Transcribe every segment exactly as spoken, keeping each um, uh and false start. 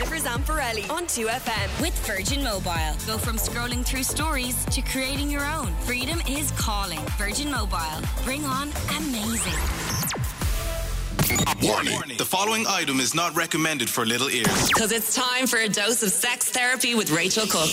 Evers and Pirelli on two F M. With Virgin Mobile. Go from scrolling through stories to creating your own. Freedom is calling. Virgin Mobile. Bring on amazing. Warning. The following item is not recommended for little ears. Because it's time for a dose of sex therapy with Rachel Cook.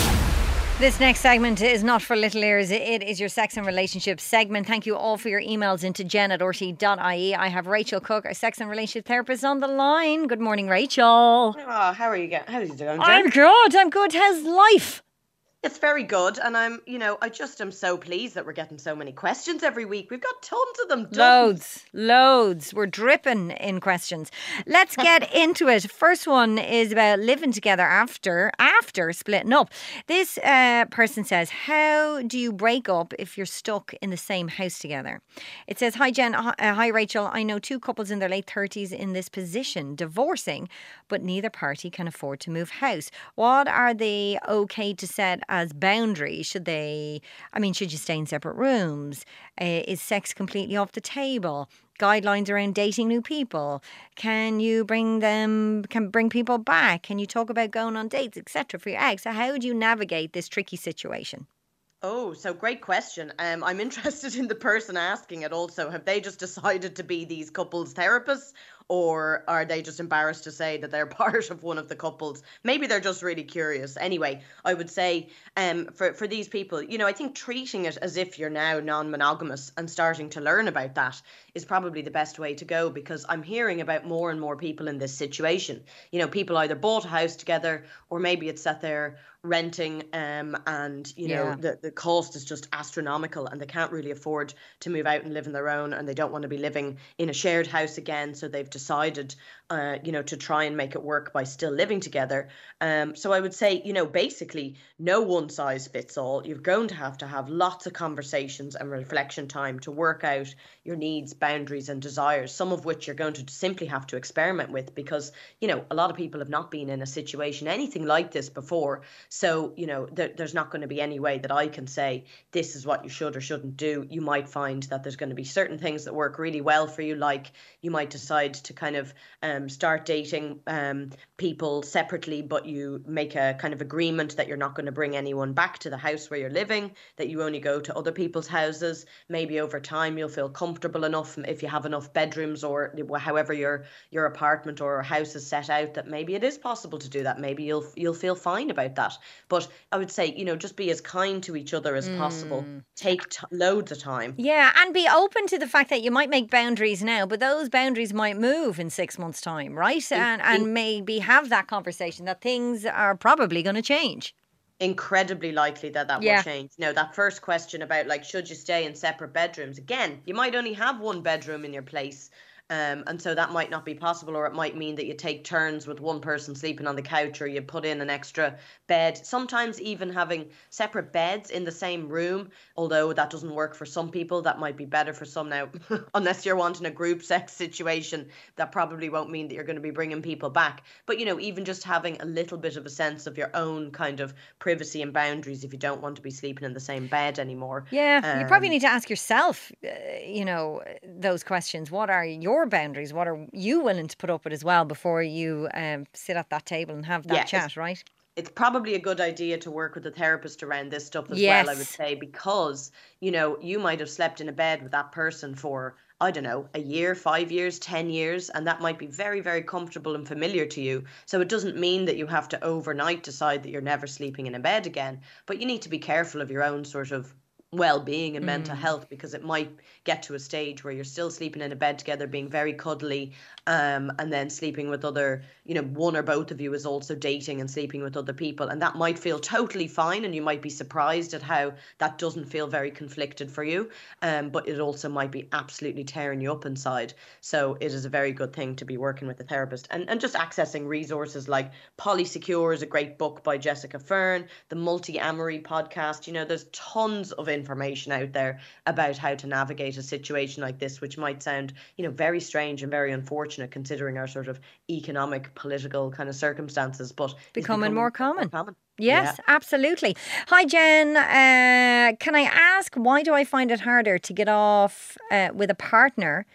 This next segment is not for little ears. It is your sex and relationships segment. Thank you all for your emails into jen at r t dot i e. I have Rachel Cook, our sex and relationship therapist, on the line. Good morning, Rachel. Oh, how are you going? How's it going, Jen? I'm good. I'm good. How's life? It's very good, and I'm, you know, I just am so pleased that we're getting so many questions every week. We've got tons of them. Tons. Loads, loads. We're dripping in questions. Let's get into it. First one is about living together after after splitting up. This uh, person says, how do you break up if you're stuck in the same house together? It says, hi Jen, uh, hi Rachel. I know two couples in their late thirties in this position, divorcing, but neither party can afford to move house. What are they okay to set as boundaries? Should they, I mean, should you stay in separate rooms? Uh, is sex completely off the table? Guidelines around dating new people? Can you bring them, can bring people back? Can you talk about going on dates, et cetera for your ex? So how would you navigate this tricky situation? Oh, so great question. Um, I'm interested in the person asking it also. Have they just decided to be these couples therapists? Or are they just embarrassed to say that they're part of one of the couples? Maybe they're just really curious. Anyway, I would say um, for, for these people, you know, I think treating it as if you're now non-monogamous and starting to learn about that is probably the best way to go, because I'm hearing about more and more people in this situation. You know, people either bought a house together, or maybe it's that they're renting um, and, you know, Yeah. the, the cost is just astronomical and they can't really afford to move out and live on their own, and they don't want to be living in a shared house again. So they've decided, uh, you know, to try and make it work by still living together. Um, so I would say, you know, basically no one size fits all. You're going to have to have lots of conversations and reflection time to work out your needs, boundaries and desires, some of which you're going to simply have to experiment with, because, you know, a lot of people have not been in a situation, anything like this before. So, you know, there, there's not going to be any way that I can say this is what you should or shouldn't do. You might find that there's going to be certain things that work really well for you, like you might decide to kind of um, start dating um, people separately, but you make a kind of agreement that you're not going to bring anyone back to the house where you're living, that you only go to other people's houses. Maybe over time you'll feel comfortable enough if you have enough bedrooms, or however your your apartment or house is set out, that maybe it is possible to do that. Maybe you'll you'll feel fine about that. But I would say, you know, just be as kind to each other as mm. possible. Take t- loads of time. Yeah, and be open to the fact that you might make boundaries now, but those boundaries might move in six months' time, right? And, and maybe have that conversation that things are probably going to change. Incredibly likely that that Yeah. will change. Now, that first question about, like, should you stay in separate bedrooms? Again, you might only have one bedroom in your place. Um, and so that might not be possible, or it might mean that you take turns with one person sleeping on the couch, or you put in an extra bed. Sometimes even having separate beds in the same room, although that doesn't work for some people, that might be better for some. Now, unless you're wanting a group sex situation, that probably won't mean that you're going to be bringing people back. But, you know, even just having a little bit of a sense of your own kind of privacy and boundaries if you don't want to be sleeping in the same bed anymore. Yeah, Um, you probably need to ask yourself, uh, you know, those questions. What are your boundaries? What are you willing to put up with as well before you um, sit at that table and have that Yeah, chat, right? It's probably a good idea to work with a therapist around this stuff as Yes. well, I would say, because, you know, you might have slept in a bed with that person for, I don't know, a year, five years, ten years, and that might be very, very comfortable and familiar to you. So it doesn't mean that you have to overnight decide that you're never sleeping in a bed again, but you need to be careful of your own sort of well-being and mental health, because it might get to a stage where you're still sleeping in a bed together, being very cuddly, um, and then sleeping with other, you know, one or both of you is also dating and sleeping with other people, and that might feel totally fine, and you might be surprised at how that doesn't feel very conflicted for you, um, but it also might be absolutely tearing you up inside. So it is a very good thing to be working with a therapist, and, and just accessing resources like Polysecure is a great book by Jessica Fern, the Multi-Amory podcast. You know, there's tons of information out there about how to navigate a situation like this, which might sound, you know, very strange and very unfortunate considering our sort of economic, political kind of circumstances, but Becoming, becoming more common. More common. Yes, Yeah. absolutely. Hi, Jen. Uh, can I ask, why do I find it harder to get off uh, with a partner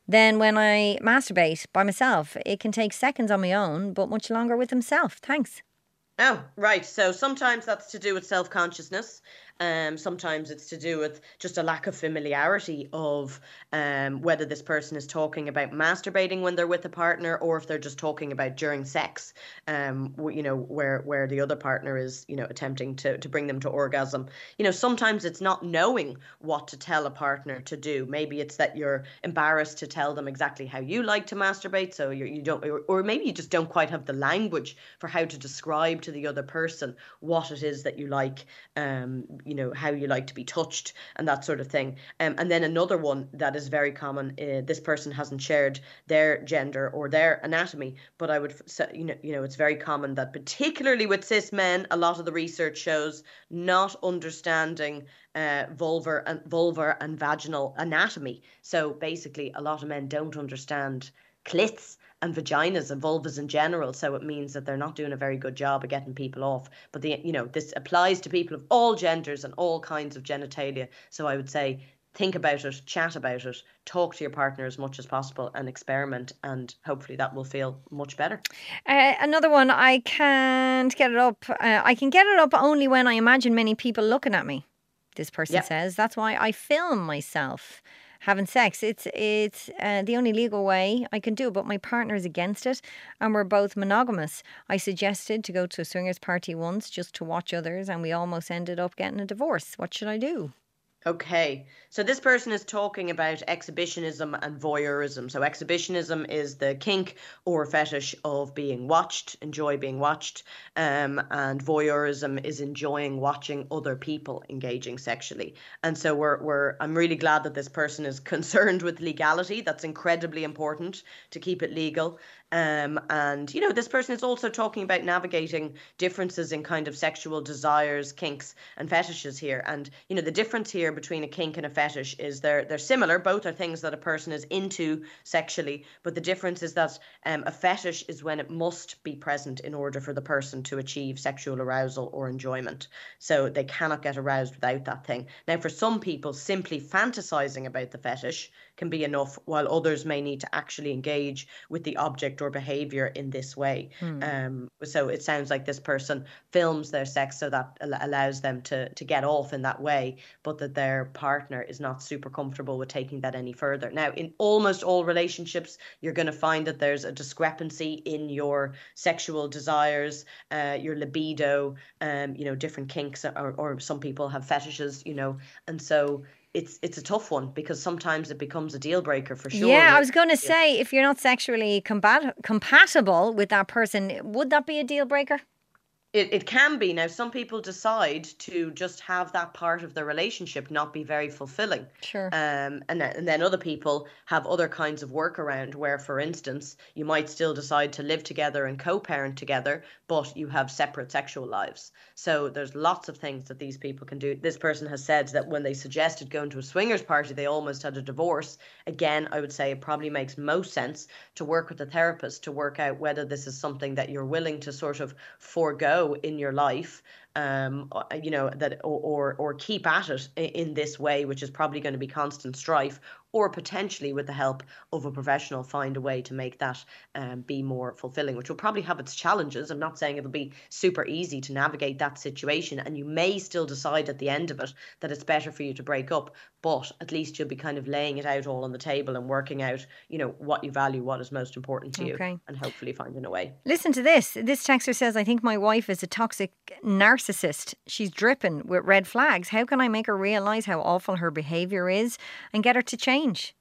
Then when I masturbate by myself, it can take seconds on my own, but much longer with himself. Thanks. Oh, right. So sometimes that's to do with self-consciousness. Um, sometimes it's to do with just a lack of familiarity of um, whether this person is talking about masturbating when they're with a partner, or if they're just talking about during sex, um, you know, where where the other partner is, you know, attempting to, to bring them to orgasm. You know, sometimes it's not knowing what to tell a partner to do. Maybe it's that you're embarrassed to tell them exactly how you like to masturbate, so you you don't, or, or maybe you just don't quite have the language for how to describe to the other person what it is that you like, um, you know, how you like to be touched and that sort of thing. Um, and then another one that is very common, uh, this person hasn't shared their gender or their anatomy, but I would say, you know, you know, it's very common that particularly with cis men, a lot of the research shows not understanding uh, vulvar and vulvar and vaginal anatomy. So basically, a lot of men don't understand clits and vaginas and vulvas in general, so it means that they're not doing a very good job of getting people off. But the you know this applies to people of all genders and all kinds of genitalia. So I would say think about it, chat about it, talk to your partner as much as possible, and experiment, and hopefully that will feel much better. Uh, another one, I can't get it up. Uh, I can get it up only when I imagine many people looking at me. This person Yep. says that's why I film myself having sex. It's it's uh, the only legal way I can do it, but my partner is against it, and we're both monogamous. I suggested to go to a swingers party once just to watch others, and we almost ended up getting a divorce. What should I do? Okay, so this person is talking about exhibitionism and voyeurism. So exhibitionism is the kink or fetish of being watched, enjoy being watched, um, and voyeurism is enjoying watching other people engaging sexually. And so we're we're I'm really glad that this person is concerned with legality. That's incredibly important to keep it legal. Um, and, you know, this person is also talking about navigating differences in kind of sexual desires, kinks and fetishes here. And, you know, the difference here between a kink and a fetish is they're they're similar. Both are things that a person is into sexually. But the difference is that um, a fetish is when it must be present in order for the person to achieve sexual arousal or enjoyment. So they cannot get aroused without that thing. Now, for some people, simply fantasizing about the fetish can be enough, while others may need to actually engage with the object or behavior in this way. Hmm. Um, so it sounds like this person films their sex so that al- allows them to to get off in that way, but that their partner is not super comfortable with taking that any further. Now, in almost all relationships, you're going to find that there's a discrepancy in your sexual desires, uh, your libido, um, you know, different kinks, or, or some people have fetishes, you know, and so it's it's a tough one because sometimes it becomes a deal breaker for sure. Yeah, I was going to say, if you're not sexually combat- compatible with that person, would that be a deal breaker? It it can be. Now, some people decide to just have that part of the relationship not be very fulfilling. Sure. Um, and, then- and then other people have other kinds of workaround where, for instance, you might still decide to live together and co-parent together, but you have separate sexual lives. So there's lots of things that these people can do. This person has said that when they suggested going to a swingers party, they almost had a divorce. Again, I would say it probably makes most sense to work with a therapist to work out whether this is something that you're willing to sort of forego in your life, um, you know, that or, or or keep at it in this way, which is probably going to be constant strife, or potentially with the help of a professional find a way to make that um, be more fulfilling, which will probably have its challenges. I'm not saying it'll be super easy to navigate that situation, and you may still decide at the end of it that it's better for you to break up, but at least you'll be kind of laying it out all on the table and working out, you know, what you value, what is most important to Okay. you, and hopefully finding a way. Listen to this. This texter says, I think my wife is a toxic narcissist. She's dripping with red flags. How can I make her realise how awful her behaviour is and get her to change?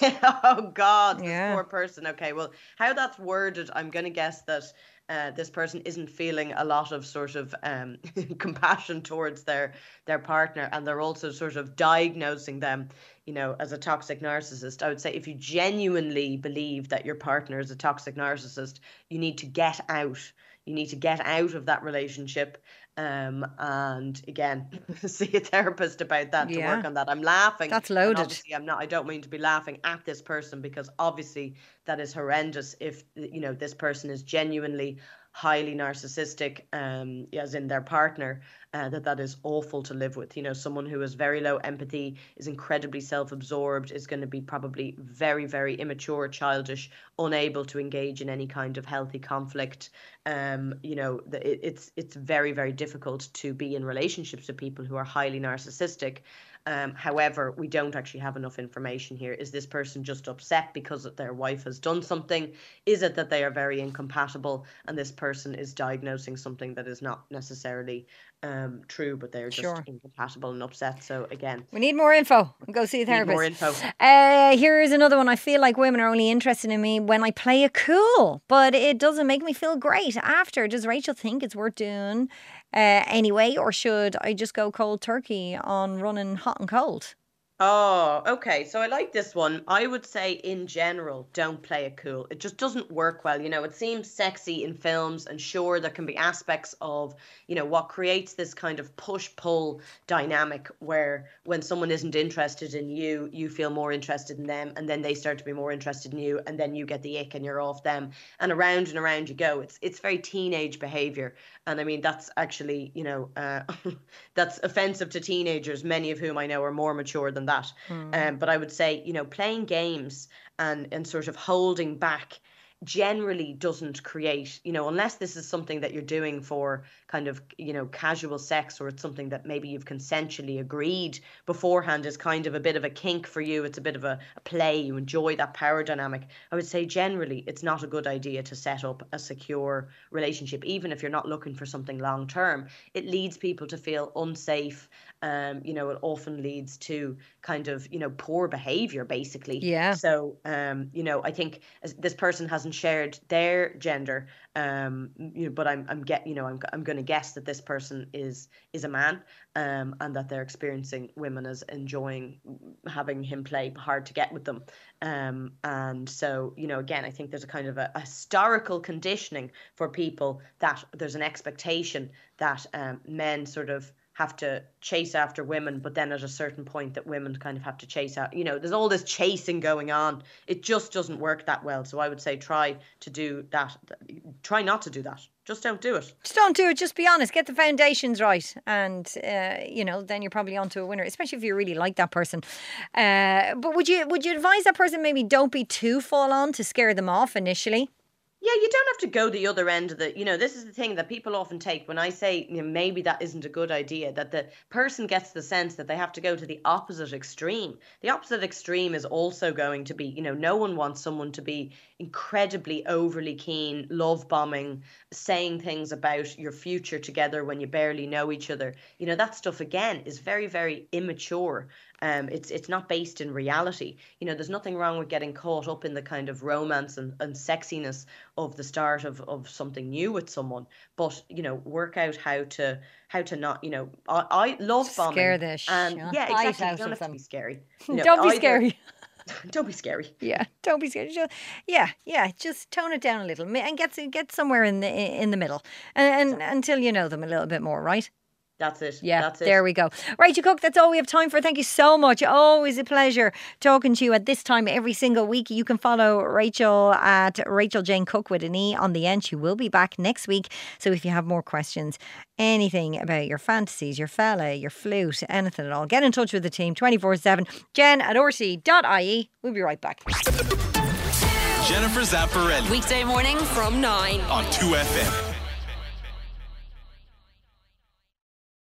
Oh God, this Yeah. poor person. Okay, well, how that's worded, I'm going to guess that uh, this person isn't feeling a lot of sort of um, compassion towards their their partner, and they're also sort of diagnosing them, you know, as a toxic narcissist. I would say if you genuinely believe that your partner is a toxic narcissist, you need to get out. You need to get out of that relationship. Um, and again, see a therapist about that to Yeah. work on that. I'm laughing. That's and loaded. obviously, I'm not. I don't mean to be laughing at this person because obviously that is horrendous. If you know this person is genuinely highly narcissistic, um, as in their partner, uh, that that is awful to live with. You know, someone who has very low empathy, is incredibly self-absorbed, is going to be probably very, very immature, childish, unable to engage in any kind of healthy conflict. Um, you know, the, it, it's it's very, very difficult to be in relationships with people who are highly narcissistic. Um, however, we don't actually have enough information here. Is this person just upset because their wife has done something? Is it that they are very incompatible and this person is diagnosing something that is not necessarily um, true, but they're just Sure. incompatible and upset? So again, We need more info. Go see a need therapist. more info. Uh, here is another one. I feel like women are only interested in me when I play it cool, but it doesn't make me feel great after. Does Rachel think it's worth doing uh, anyway, or should I just go cold turkey on running hot and cold? Oh, okay. So I like this one. I would say in general, don't play it cool. It just doesn't work well. You know, it seems sexy in films, and sure, there can be aspects of, you know, what creates this kind of push-pull dynamic where when someone isn't interested in you, you feel more interested in them, and then they start to be more interested in you, and then you get the ick and you're off them, and around and around you go. It's it's very teenage behavior. And I mean, that's actually, you know, uh, that's offensive to teenagers, many of whom I know are more mature than that. That. Um, but I would say, you know, playing games and, and sort of holding back generally doesn't create, you know, unless this is something that you're doing for kind of, you know, casual sex, or it's something that maybe you've consensually agreed beforehand is kind of a bit of a kink for you. It's a bit of a, a play. You enjoy that power dynamic. I would say generally it's not a good idea to set up a secure relationship, even if you're not looking for something long term. It leads people to feel unsafe. Um, you know, it often leads to kind of, you know, poor behavior, basically. Yeah. So, um, you know, I think as this person hasn't shared their gender, um, you know, but I'm, I'm get, you know, I'm, I'm going to guess that this person is, is a man, um, and that they're experiencing women as enjoying having him play hard to get with them. Um, and so, you know, again, I think there's a kind of a, a historical conditioning for people that there's an expectation that um, men sort of have to chase after women, but then at a certain point that women kind of have to chase out, you know, there's all this chasing going on. It just doesn't work that well. So I would say try to do that. Try not to do that. Just don't do it. Just don't do it. Just be honest. Get the foundations right, and uh, you know, then you're probably onto a winner. Especially if you really like that person. Uh, but would you would you advise that person maybe don't be too full on to scare them off initially? Yeah, you don't have to go the other end of the, you know, this is the thing that people often take when I say, you know, maybe that isn't a good idea, that the person gets the sense that they have to go to the opposite extreme. The opposite extreme is also going to be, you know, no one wants someone to be incredibly overly keen, love bombing, saying things about your future together when you barely know each other. You know, that stuff, again, is very, very immature. Um, it's it's not based in reality. You know, there's nothing wrong with getting caught up in the kind of romance and, and sexiness of the start of, of something new with someone. But, you know, work out how to how to not, you know, I, I love bombing. Scare the and shit yeah, out exactly. You of don't have them. to be scary. You know, Don't be either- scary. Don't be scary. Yeah, don't be scared. Just, yeah, yeah, just tone it down a little and get get somewhere in the in the middle, and, and until you know them a little bit more, right? That's it. Yeah, That's it. there we go. Rachel Cook, that's all we have time for. Thank you so much. Always a pleasure talking to you at this time every single week. You can follow Rachel at Rachel Jane Cook with an E on the end. She will be back next week. So if you have more questions, anything about your fantasies, your fella, your flute, anything at all, get in touch with the team twenty-four seven. Jen at R T E dot I E. We'll be right back. Jennifer Zamparelli Weekday morning from nine. on two F M.